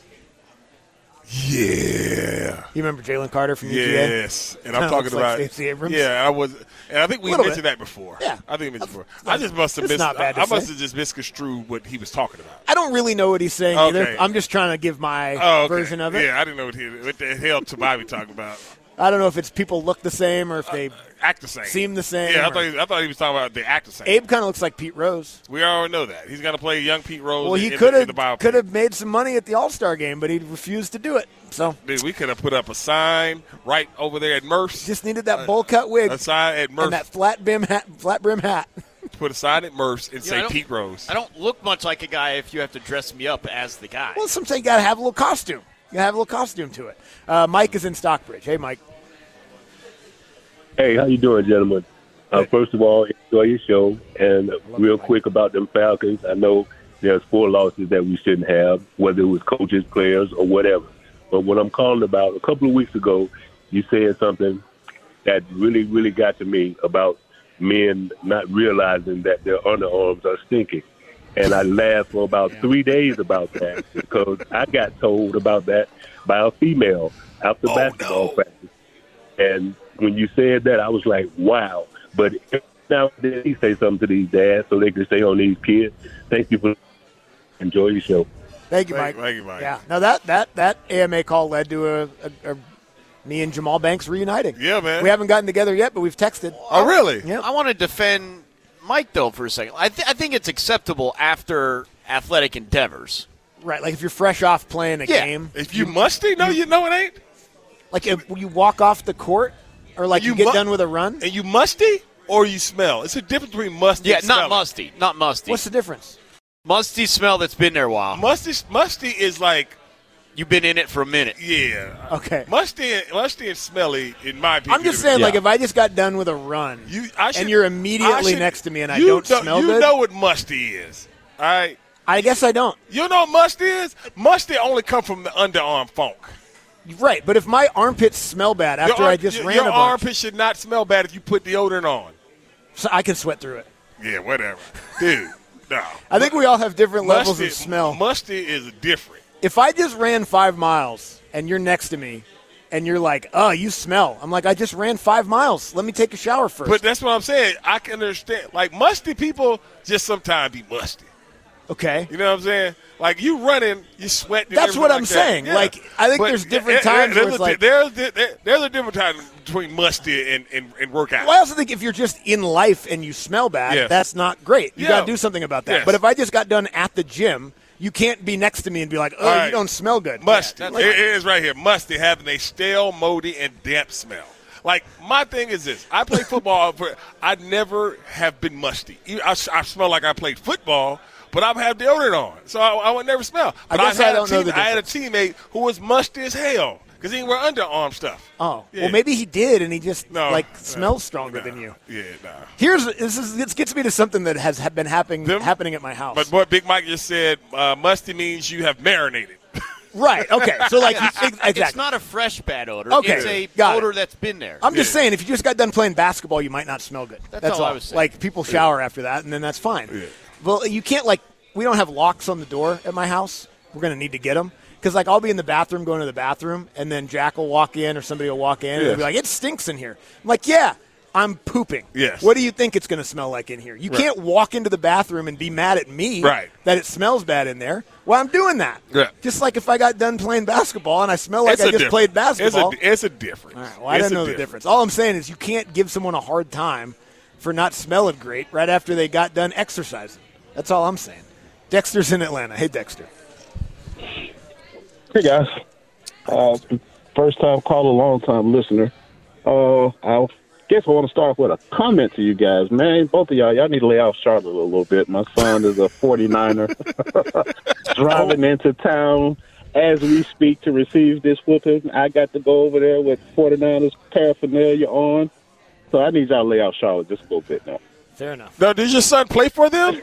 Yeah. You remember Jalen Carter from U G A? Yes. And I'm Kinda talking looks about like Stacey Abrams. Yeah, I was and I think we Little mentioned bit. that before. Yeah. I think we mentioned before. I just must have It's missed not bad to I, I must say. have just misconstrued what he was talking about. I don't really know what he's saying Okay. either. I'm just trying to give my Oh, okay. version of it. Yeah, I didn't know what, he, what the hell Tababi talking about. I don't know if it's people look the same or if they Act the same. seem the same. Yeah, I or- thought, he, I thought he was talking about they act the same. Abe kind of looks like Pete Rose. We already know that. He's going to play young Pete Rose Well, he in, could the, in the have biopic. could have made some money at the All-Star game, but he refused to do it. So Dude, we could have put up a sign right over there at Merce. just needed that bowl cut wig A sign at Merce. and that flat brim hat. Flat brim hat. Put a sign at Merce and You know, I say don't- Pete Rose. I don't look much like a guy if you have to dress me up as the guy. Well, sometimes you got to have a little costume. You got to have a little costume to it. Uh, Mike is in Stockbridge. Hey, Mike. Hey, how you doing, gentlemen? Uh, first of all, enjoy your show. And real quick about them Falcons, I know there's four losses that we shouldn't have, whether it was coaches, players, or whatever. But what I'm calling about, a couple of weeks ago, you said something that really, really got to me about men not realizing that their underarms are stinking. And I laughed for about three days about that because I got told about that by a female after Oh, basketball no. practice. And when you said that, I was like, wow. But now they say something to these dads so they can stay on these kids. Thank you for enjoy your show. Thank you, Thank- Mike. thank you, Mike. Yeah. Now that that that A M A call led to a, a, a me and Jamal Banks reuniting. Yeah, man. We haven't gotten together yet, but we've texted. Oh, really? Yeah. I want to defend Mike, though, for a second. I, th- I think it's acceptable after athletic endeavors. Right, like if you're fresh off playing a Yeah. game. If you musty, no, you know it ain't. Like if you walk off the court or like you, You get mu- done with a run. And you musty or you smell. It's a difference between musty Yeah, and not smelling. musty. Not musty. What's the difference? Musty smell that's been there a while. Musty, musty is like, You've been in it for a minute. yeah. Okay. Musty, and- musty and smelly, in my opinion. I'm just are- saying, like, Yeah. if I just got done with a run You, I should, and you're I immediately should- next to me and I you don't know, smell you good, know what musty is, all right? I guess I don't. You know what musty is? Musty only come from the underarm funk. Right, but if my armpits smell bad after your, I just your, ran your a bunch, armpit should not smell bad if you put deodorant on. so I can sweat through it. Yeah, whatever. Dude, no. I think we all have different levels musty, of smell. Musty is different. If I just ran five miles and you're next to me and you're like, oh, you smell. I'm like, I just ran five miles. Let me take a shower first. But that's what I'm saying. I can understand. Like, musty people just sometimes be musty. okay. You know what I'm saying? Like, you running, you sweating. and That's what everything I'm like that. saying. Yeah. Like, I think But there's different there- times there's where it's a, like- There's, there, there's a different time between musty and, and, and workout. Well, I also think if you're just in life and you smell bad, Yes. that's not great. You Yeah. got to do something about that. Yes. But if I just got done at the gym, you can't be next to me and be like, oh, All you right. don't smell good. Musty. Yeah, it, like- it is right here. Musty, having a stale, moldy, and damp smell. Like, my thing is this. I play football. For, I never have been musty. I, I smell like I played football, but I've had deodorant on. So I, I would never smell. I But guess had I a don't know team- the I had a teammate who was musty as hell because he didn't wear underarm stuff. Oh, Yeah. well, maybe he did, and he just No, like no, smells stronger no. than you. Yeah, nah. Here's this is this gets me to something that has ha- been happening Them- happening at my house. But what Big Mike just said, uh, musty means you have marinated. right? Okay, so like ex- exactly. It's not a fresh bad odor. Okay, It's a got it. odor that's been there. I'm just saying, if you just got done playing basketball, you might not smell good. That's all I was saying. Like people shower after that, and then that's fine. Yeah. Well, you can't like we don't have locks on the door at my house. We're gonna need to get them because like I'll be in the bathroom going to the bathroom, and then Jack will walk in or somebody will walk in and they'll Yes. be like, "It stinks in here." I'm like, "Yeah." I'm pooping. Yes. What do you think it's going to smell like in here? You Right. can't walk into the bathroom and be mad at me Right. that it smells bad in there. Well, I'm doing that. Yeah. Just like if I got done playing basketball and I smell like It's I a just difference. played basketball. It's a, it's a difference. All right, well, I It's didn't a know the difference. All I'm saying is you can't give someone a hard time for not smelling great right after they got done exercising. That's all I'm saying. Dexter's in Atlanta. Hey, Dexter. Hey, guys. Uh, first time caller, long time listener. Uh, I guess I want to start with a comment to you guys. Man, both of y'all, y'all need to lay off Charlotte a little bit. My son is a forty-niner driving into town as we speak to receive this whooping. I got to go over there with forty-niners paraphernalia on. So I need y'all to lay off Charlotte just a little bit now. Fair enough. Now, does your son play for them?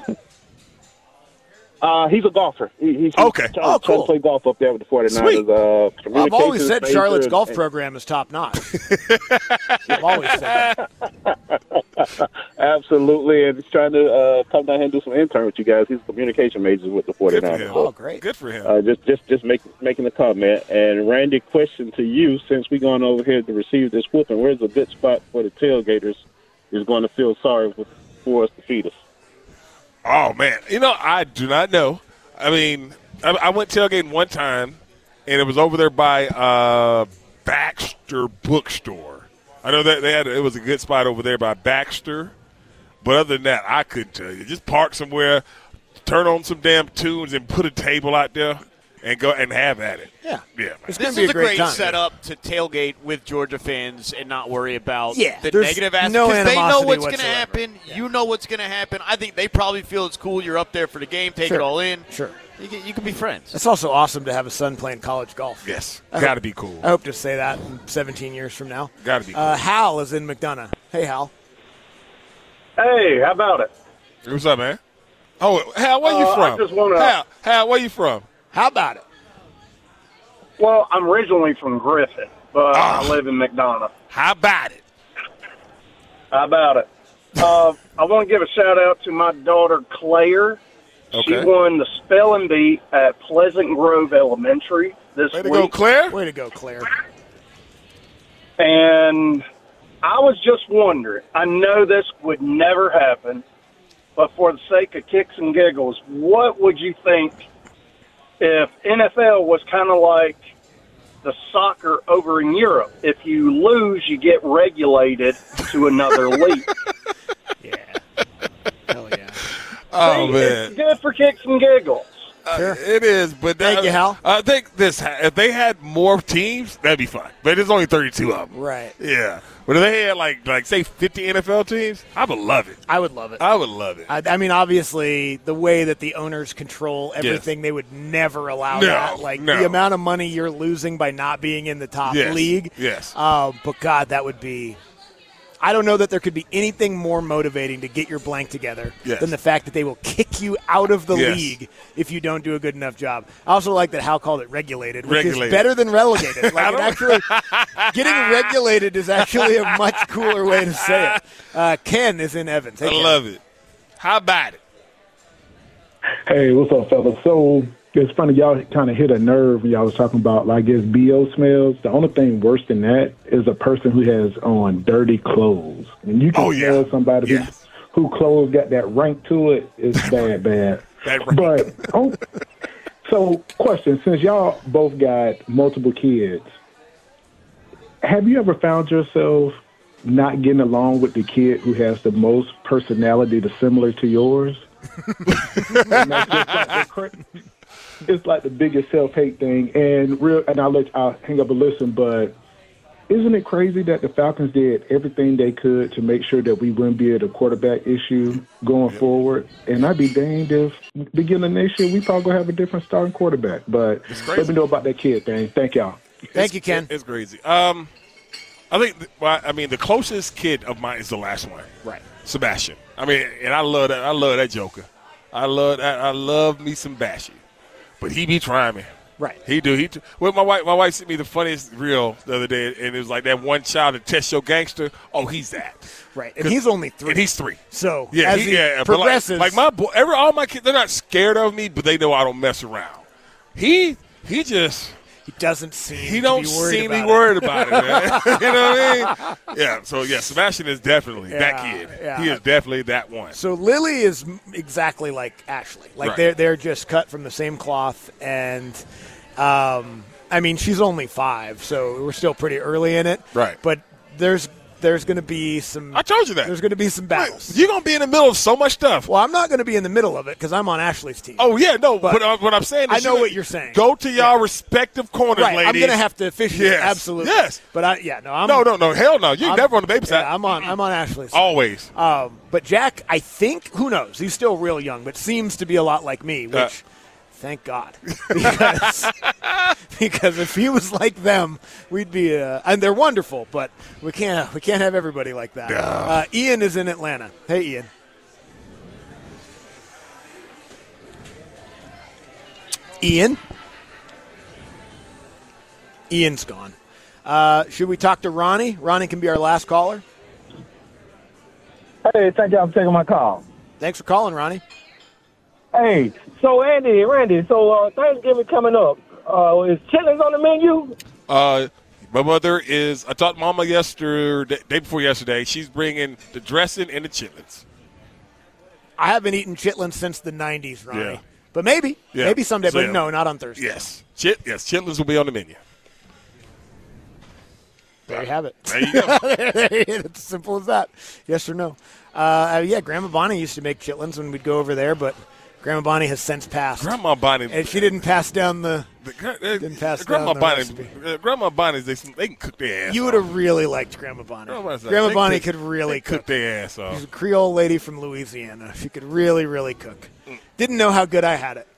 Uh, he's a golfer. He, he's Okay. Trying, Oh, trying cool. to play golf up there with the forty-niners. Sweet. Uh, Well, I've always communications said major Charlotte's and- golf and- program is top notch. I've always said that. Absolutely, and he's trying to uh, come down here and do some intern with you guys. He's a communication major with the Good for forty-niners. him. So, Oh, great. Good for him. uh, just, just, just make, making a comment. And Randy, question to you: since we're going over here to receive this whooping, where's the good spot for the tailgaters is going to feel sorry for, for us to feed us? Oh, man. You know, I do not know. I mean, I, I went tailgating one time, and it was over there by uh, Baxter Bookstore. I know that they had it was a good spot over there by Baxter, but other than that, I couldn't tell you. Just park somewhere, turn on some damn tunes, and put a table out there, and go and have at it. Yeah. Yeah, man. It's This going to be is a great, time. setup to tailgate with Georgia fans and not worry about Yeah, the there's negative aspects. no 'cause they know animosity what's going to whatsoever. happen. You know what's going to happen. I think they probably feel it's cool. You're up there for the game. Take Sure. it all in. Sure. You can, you can be friends. It's also awesome to have a son playing college golf. Yes, I got to hope- be cool. I hope to say that in seventeen years from now. Got to be cool. Uh, Hal is in McDonough. Hey, Hal. Hey, how about it? What's up, man? Oh, Hal, where you Uh, I from? just wanna- Hal, Hal, where you from? How about it? Well, I'm originally from Griffin, but Ah. I live in McDonough. How about it? How about it? Uh, I want to give a shout out to my daughter Claire. She Okay. won the spelling bee at Pleasant Grove Elementary this Way to week. go, Claire. Way to go, Claire. And I was just wondering, I know this would never happen, but for the sake of kicks and giggles, what would you think if N F L was kind of like the soccer over in Europe? If you lose, you get regulated to another league. Yeah. Hell yeah. Oh, See, man. It's good for kicks and giggles. Uh, it is, but Thank uh, you, Hal. I think this. If they had more teams, that'd be fun. But there's only thirty-two of them. Right. Yeah. But if they had like, like say, fifty N F L teams, I would love it. I would love it. I would love it. I, I mean, obviously, the way that the owners control everything, yes. they would never allow no, that. Like no. the amount of money you're losing by not being in the top yes. league. Yes. Um, but God, that would be. I don't know that there could be anything more motivating to get your blank together yes. than the fact that they will kick you out of the yes. league if you don't do a good enough job. I also like that Hal called it regulated, which regulated. is better than relegated. Like it actually, getting regulated is actually a much cooler way to say it. Uh, Ken is in Evans. Hey, I Ken. love it. How about it? Hey, what's up, fellas? So it's funny, y'all kind of hit a nerve when y'all was talking about, like, I guess, B O smells. The only thing worse than that is a person who has on dirty clothes. And you can oh, yeah. smell somebody yes. who, who clothes got that rank to it. It's bad, bad. That rank. But, oh, so, question, since y'all both got multiple kids, have you ever found yourself not getting along with the kid who has the most personality that's similar to yours? And that's just like the cra- it's like the biggest self-hate thing, and real. And I'll let I'll hang up and listen. But isn't it crazy that the Falcons did everything they could to make sure that we wouldn't be at a quarterback issue going yeah. forward? And I'd be danged if beginning of next year we probably gonna have a different starting quarterback. But let me know about that kid thing. Thank y'all. Thank you, Ken. It's crazy. Um, I think. Well, I mean, the closest kid of mine is the last one. Right. Sebastian. I mean, and I love that. I love that Joker. I love that. I love me some Bashy. But he be trying me. Right. He do. He. T- well, my wife. My wife sent me the funniest reel the other day, and it was like that one child to test your gangster. Oh, he's that. Right. And he's only three. And he's three. So yeah, as he, he yeah, progresses, like, like my boy, every all my kids, they're not scared of me, but they know I don't mess around. He. He just. He doesn't seem. He don't to be worried seem about to be worried it. about it, man. You know what I mean? Yeah. So yeah, Sebastian is definitely yeah, that kid. Yeah. He is definitely that one. So Lily is exactly like Ashley. Like right. they're they're just cut from the same cloth, and um, I mean she's only five, so we're still pretty early in it. Right. But there's there's going to be some. I told you that. There's going to be some battles. You're going to be in the middle of so much stuff. Well, I'm not going to be in the middle of it because I'm on Ashley's team. Oh, yeah, no, but, but uh, what I'm saying is I know you, what you're saying. Go to y'all yeah. respective corners, right. ladies. I'm going to have to officiate. Yes. Absolutely. Yes. But I, yeah, no, I'm. No, no, no, hell no. You're I'm, never on the baby side. Yeah, I'm on. I'm on Ashley's. Always. Um, but Jack, I think, who knows? He's still real young, but seems to be a lot like me, which. Uh, Thank God, because, because if he was like them, we'd be. Uh, and they're wonderful, but we can't. We can't have everybody like that. Uh, Ian is in Atlanta. Hey, Ian. Ian. Ian's gone. Uh, should we talk to Ronnie? Ronnie can be our last caller. Hey, thank y'all for taking my call. Thanks for calling, Ronnie. Hey, so Andy, Randy, so uh, Thanksgiving coming up. Uh, is chitlins on the menu? Uh, my mother is. I talked to Mama yesterday, day before yesterday. She's bringing the dressing and the chitlins. I haven't eaten chitlins since the nineties, Ronnie. Yeah. But maybe, yeah. maybe someday. So, but yeah. no, not on Thursday. Yes, Chit. Yes, chitlins will be on the menu. There you have it. There you go. It's as simple as that. Yes or no. Uh, yeah, Grandma Bonnie used to make chitlins when we'd go over there, but Grandma Bonnie has since passed. Grandma Bonnie, and she didn't pass down the. the didn't pass Grandma down the Bonnie. recipe. Uh, Grandma Bonnie, they, they can cook their ass. You would have really liked Grandma Bonnie. Grandma, Grandma Bonnie cook, could really cook. cook their ass off. She's a Creole lady from Louisiana. She could really, really cook. Mm. Didn't know how good I had it.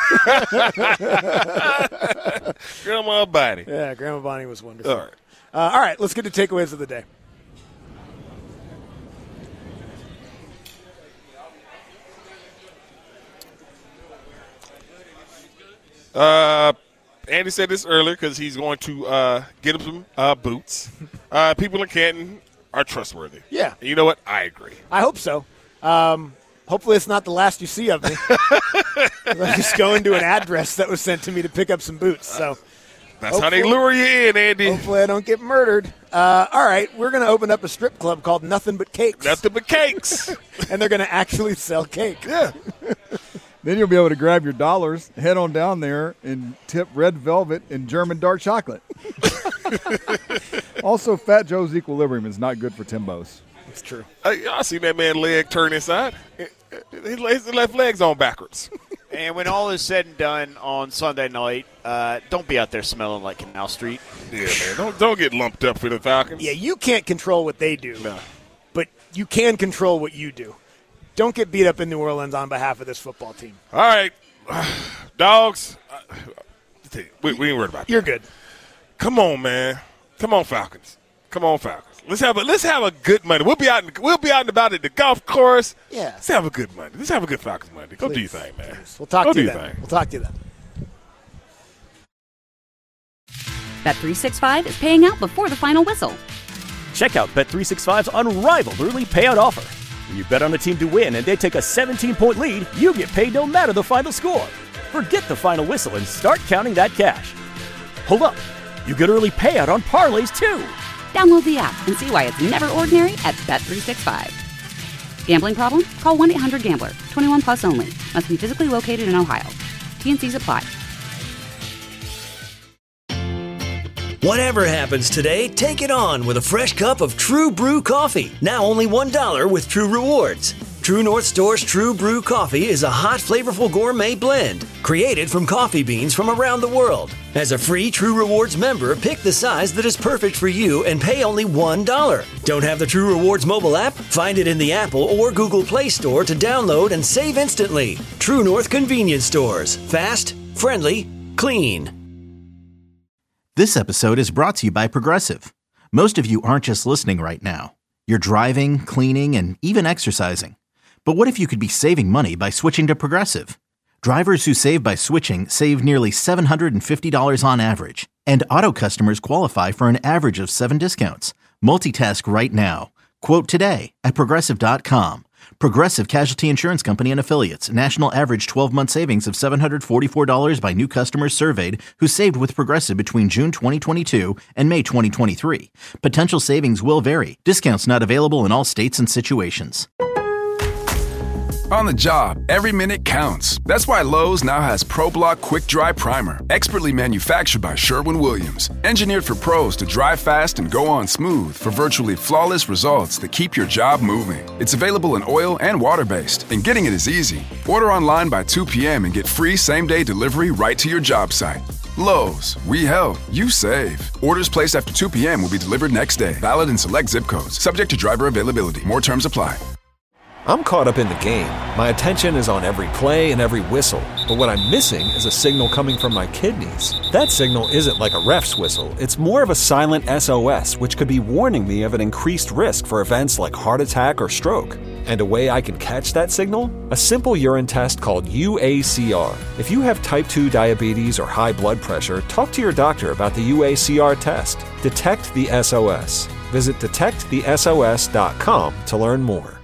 Grandma Bonnie. Yeah, Grandma Bonnie was wonderful. All right. Uh, all right, let's get to takeaways of the day. Uh, Andy said this earlier because he's going to uh, get him some uh, boots. Uh, people in Canton are trustworthy. Yeah. And you know what? I agree. I hope so. Um, hopefully it's not the last you see of me. I'm just going to an address that was sent to me to pick up some boots. So That's how they lure you in, Andy. Hopefully I don't get murdered. Uh, all right, we're going to open up a strip club called Nothing But Cakes. Nothing But Cakes. And they're going to actually sell cake. Yeah. Then you'll be able to grab your dollars, head on down there, and tip red velvet and German dark chocolate. Also, Fat Joe's Equilibrium is not good for Timbos. It's true. I, I seen that man leg turn inside. His left leg's on backwards. And when all is said and done on Sunday night, uh, don't be out there smelling like Canal Street. Yeah, man. Don't don't get lumped up for the Falcons. Yeah, you can't control what they do, no. but you can control what you do. Don't get beat up in New Orleans on behalf of this football team. All right, dogs. We, we ain't worried about that. You're good. Come on, man. Come on, Falcons. Come on, Falcons. Let's have a let's have a good Monday. We'll be out. In, we'll be out and about at the golf course. Yeah. Let's have a good Monday. Let's have a good Falcons Monday. Go Please. do your thing, man. Please. We'll talk Go to you do then. your thing. We'll talk to you then. Bet three sixty-five is paying out before the final whistle. Check out Bet three sixty-five's unrivaled early payout offer. When you bet on a team to win and they take a seventeen-point lead, you get paid no matter the final score. Forget the final whistle and start counting that cash. Hold up. You get early payout on parlays, too. Download the app and see why it's never ordinary at Bet three sixty-five. Gambling problem? Call one eight hundred gambler. twenty-one plus only. Must be physically located in Ohio. T N Cs apply. Whatever happens today, take it on with a fresh cup of True Brew coffee. Now only one dollar with True Rewards. True North Store's True Brew coffee is a hot, flavorful gourmet blend created from coffee beans from around the world. As a free True Rewards member, pick the size that is perfect for you and pay only one dollar. Don't have the True Rewards mobile app? Find it in the Apple or Google Play Store to download and save instantly. True North Convenience Stores. Fast, friendly, clean. This episode is brought to you by Progressive. Most of you aren't just listening right now. You're driving, cleaning, and even exercising. But what if you could be saving money by switching to Progressive? Drivers who save by switching save nearly seven hundred fifty dollars on average. And auto customers qualify for an average of seven discounts. Multitask right now. Quote today at Progressive dot com. Progressive Casualty Insurance Company and Affiliates. National average twelve-month savings of seven hundred forty-four dollars by new customers surveyed who saved with Progressive between June twenty twenty-two and May twenty twenty-three. Potential savings will vary. Discounts not available in all states and situations. On the job, every minute counts. That's why Lowe's now has ProBlock Quick Dry Primer, expertly manufactured by Sherwin-Williams. Engineered for pros to dry fast and go on smooth for virtually flawless results that keep your job moving. It's available in oil and water-based, and getting it is easy. Order online by two p.m. and get free same-day delivery right to your job site. Lowe's, we help, you save. Orders placed after two p.m. will be delivered next day. Valid in select zip codes. Subject to driver availability. More terms apply. I'm caught up in the game. My attention is on every play and every whistle. But what I'm missing is a signal coming from my kidneys. That signal isn't like a ref's whistle. It's more of a silent S O S, which could be warning me of an increased risk for events like heart attack or stroke. And a way I can catch that signal? A simple urine test called U A C R. If you have type two diabetes or high blood pressure, talk to your doctor about the U A C R test. Detect the S O S. Visit detect the S O S dot com to learn more.